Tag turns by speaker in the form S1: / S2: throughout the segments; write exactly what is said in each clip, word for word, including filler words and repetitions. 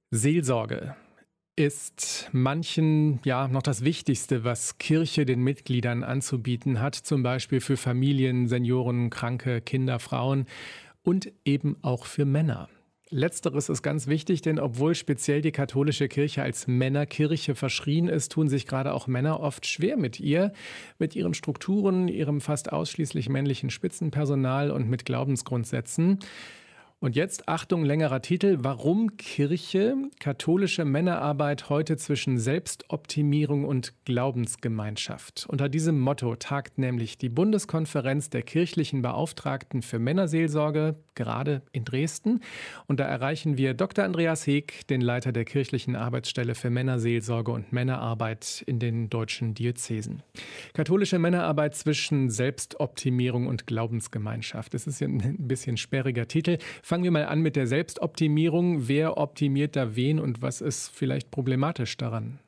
S1: Seelsorge ist manchen ja noch das Wichtigste, was Kirche den Mitgliedern anzubieten hat, zum Beispiel für Familien, Senioren, Kranke, Kinder, Frauen und eben auch für Männer. Letzteres ist ganz wichtig, denn obwohl speziell die katholische Kirche als Männerkirche verschrien ist, tun sich gerade auch Männer oft schwer mit ihr, mit ihren Strukturen, ihrem fast ausschließlich männlichen Spitzenpersonal und mit Glaubensgrundsätzen. Und jetzt Achtung, längerer Titel: Warum Kirche, katholische Männerarbeit heute zwischen Selbstoptimierung und Glaubensgemeinschaft. Unter diesem Motto tagt nämlich die Bundeskonferenz der kirchlichen Beauftragten für Männerseelsorge, gerade in Dresden. Und da erreichen wir Doktor Andreas Heek, den Leiter der kirchlichen Arbeitsstelle für Männerseelsorge und Männerarbeit in den deutschen Diözesen. Katholische Männerarbeit zwischen Selbstoptimierung und Glaubensgemeinschaft. Das ist ja ein bisschen sperriger Titel. Fangen wir mal an mit der Selbstoptimierung. Wer optimiert da wen und was ist vielleicht problematisch daran?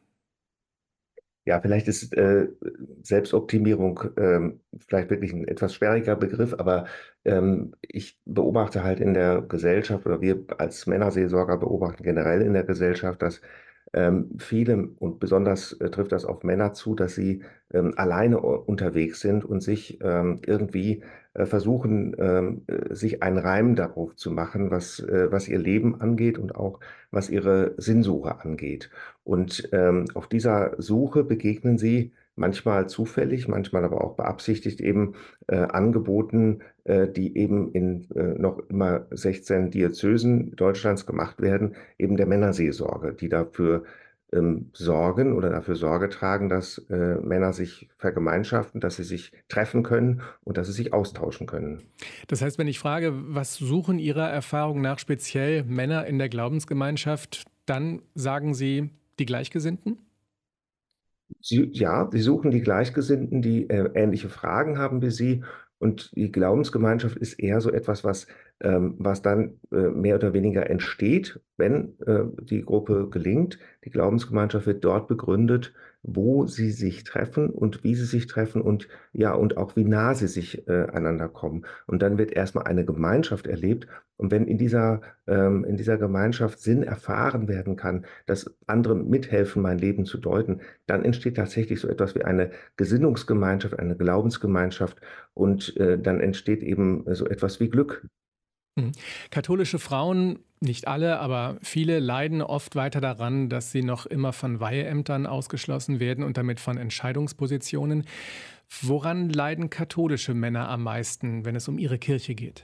S2: Ja, vielleicht ist äh, Selbstoptimierung ähm, vielleicht wirklich ein etwas sperriger Begriff, aber ähm, ich beobachte halt in der Gesellschaft, oder wir als Männerseelsorger beobachten generell in der Gesellschaft, dass ähm, viele, und besonders äh, trifft das auf Männer zu, dass sie ähm, alleine o- unterwegs sind und sich ähm, irgendwie äh, versuchen, ähm, äh, sich einen Reim darauf zu machen, was, äh, was ihr Leben angeht und auch was ihre Sinnsuche angeht. Und ähm, auf dieser Suche begegnen sie manchmal zufällig, manchmal aber auch beabsichtigt eben äh, Angeboten, äh, die eben in äh, noch immer sechzehn Diözesen Deutschlands gemacht werden, eben der Männerseelsorge, die dafür ähm, sorgen oder dafür Sorge tragen, dass äh, Männer sich vergemeinschaften, dass sie sich treffen können und dass sie sich austauschen können.
S1: Das heißt, wenn ich frage, was suchen Ihrer Erfahrung nach speziell Männer in der Glaubensgemeinschaft, dann sagen Sie die Gleichgesinnten?
S2: Sie, ja, sie suchen die Gleichgesinnten, die äh, ähnliche Fragen haben wie sie. Und die Glaubensgemeinschaft ist eher so etwas, was, ähm, was dann äh, mehr oder weniger entsteht, wenn äh, die Gruppe gelingt. Die Glaubensgemeinschaft wird dort begründet, wo sie sich treffen und wie sie sich treffen und ja, und auch wie nah sie sich äh, einander kommen. Und dann wird erstmal eine Gemeinschaft erlebt. Und wenn in dieser, ähm, in dieser Gemeinschaft Sinn erfahren werden kann, dass andere mithelfen, mein Leben zu deuten, dann entsteht tatsächlich so etwas wie eine Gesinnungsgemeinschaft, eine Glaubensgemeinschaft und äh, dann entsteht eben so etwas wie Glück.
S1: Mhm. Katholische Frauen, nicht alle, aber viele leiden oft weiter daran, dass sie noch immer von Weiheämtern ausgeschlossen werden und damit von Entscheidungspositionen. Woran leiden katholische Männer am meisten, wenn es um ihre Kirche geht?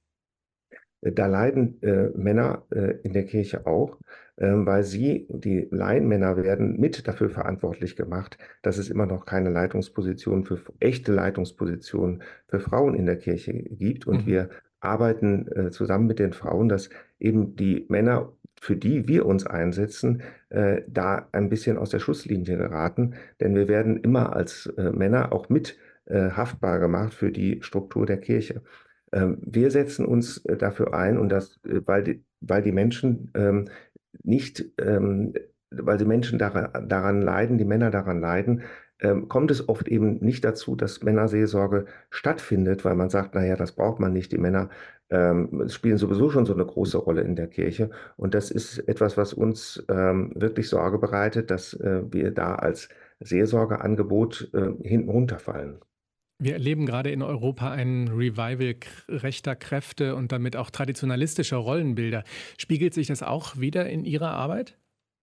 S2: Da leiden äh, Männer äh, in der Kirche auch, ähm, weil sie, die Laienmänner, werden mit dafür verantwortlich gemacht, dass es immer noch keine Leitungsposition für echte Leitungspositionen für Frauen in der Kirche gibt. Und
S1: Mhm.
S2: wir arbeiten äh, zusammen mit den Frauen, dass eben die Männer, für die wir uns einsetzen, äh, da ein bisschen aus der Schusslinie geraten. Denn wir werden immer als äh, Männer auch mit äh, haftbar gemacht für die Struktur der Kirche. Ähm, wir setzen uns äh, dafür ein und das, äh, weil die, weil die Menschen ähm, nicht, ähm, weil die Menschen daran, daran leiden, die Männer daran leiden, ähm, kommt es oft eben nicht dazu, dass Männerseelsorge stattfindet, weil man sagt, naja, das braucht man nicht. Die Männer ähm, spielen sowieso schon so eine große Rolle in der Kirche. Und das ist etwas, was uns ähm, wirklich Sorge bereitet, dass äh, wir da als Seelsorgeangebot äh, hinten runterfallen.
S1: Wir erleben gerade in Europa ein Revival k- rechter Kräfte und damit auch traditionalistischer Rollenbilder. Spiegelt sich das auch wieder in Ihrer Arbeit?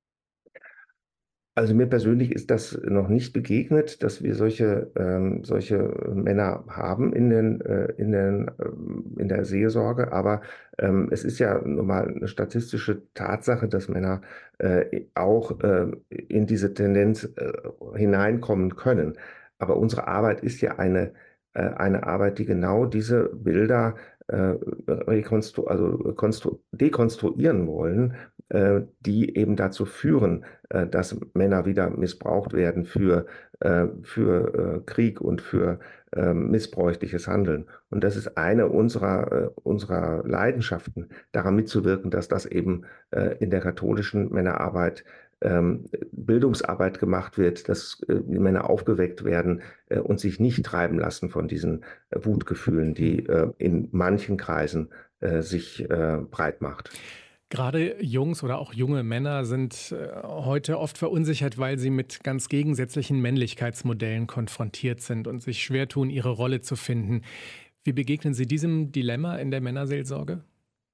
S2: Also mir persönlich ist das noch nicht begegnet, dass wir solche, ähm, solche Männer haben in den, äh, in den, ähm, in der Seelsorge. Aber ähm, es ist ja nun mal eine statistische Tatsache, dass Männer äh, auch äh, in diese Tendenz äh, hineinkommen können. Aber unsere Arbeit ist ja eine, äh, eine Arbeit, die genau diese Bilder äh, rekonstru also konstru dekonstruieren wollen, äh, die eben dazu führen, äh, dass Männer wieder missbraucht werden für, äh, für äh, Krieg und für äh, missbräuchliches Handeln. Und das ist eine unserer, äh, unserer Leidenschaften, daran mitzuwirken, dass das eben äh, in der katholischen Männerarbeit ähm, Bildungsarbeit gemacht wird, dass äh, die Männer aufgeweckt werden äh, und sich nicht treiben lassen von diesen äh, Wutgefühlen, die äh, in manchen Kreisen äh, sich äh, breit macht.
S1: Gerade Jungs oder auch junge Männer sind äh, heute oft verunsichert, weil sie mit ganz gegensätzlichen Männlichkeitsmodellen konfrontiert sind und sich schwer tun, ihre Rolle zu finden. Wie begegnen Sie diesem Dilemma in der Männerseelsorge?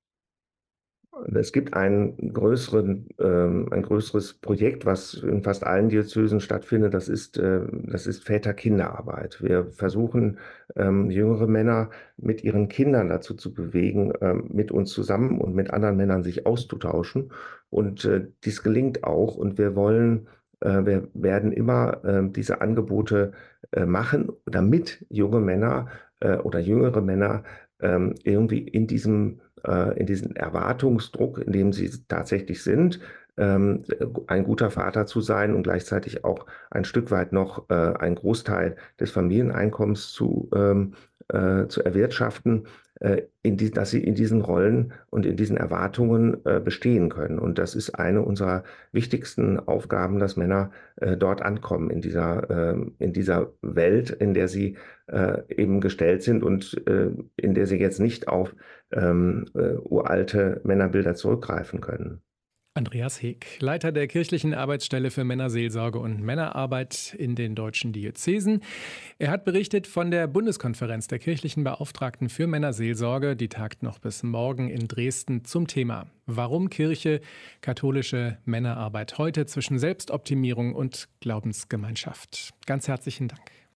S2: Es gibt einen größeren, ähm, ein größeres Projekt, was in fast allen Diözesen stattfindet. Das ist, äh, das ist Väter-Kinder-Arbeit. Wir versuchen, ähm, jüngere Männer mit ihren Kindern dazu zu bewegen, ähm, mit uns zusammen und mit anderen Männern sich auszutauschen. Und äh, dies gelingt auch. Und wir wollen, äh, wir werden immer äh, diese Angebote äh, machen, damit junge Männer äh, oder jüngere Männer ähm, irgendwie in diesem äh, in diesen Erwartungsdruck, in dem sie tatsächlich sind, ähm, ein guter Vater zu sein und gleichzeitig auch ein Stück weit noch äh, einen Großteil des Familieneinkommens zu, ähm, äh, zu erwirtschaften, äh, in die, dass sie in diesen Rollen und in diesen Erwartungen äh, bestehen können. Und das ist eine unserer wichtigsten Aufgaben, dass Männer äh, dort ankommen, in dieser, ähm, in dieser Welt, in der sie äh, eben gestellt sind und äh, in der sie jetzt nicht auf ähm, äh, uralte Männerbilder zurückgreifen können.
S1: Andreas Heek, Leiter der kirchlichen Arbeitsstelle für Männerseelsorge und Männerarbeit in den deutschen Diözesen. Er hat berichtet von der Bundeskonferenz der kirchlichen Beauftragten für Männerseelsorge, die tagt noch bis morgen in Dresden zum Thema Warum Kirche katholische Männerarbeit heute zwischen Selbstoptimierung und Glaubensgemeinschaft. Ganz herzlichen Dank.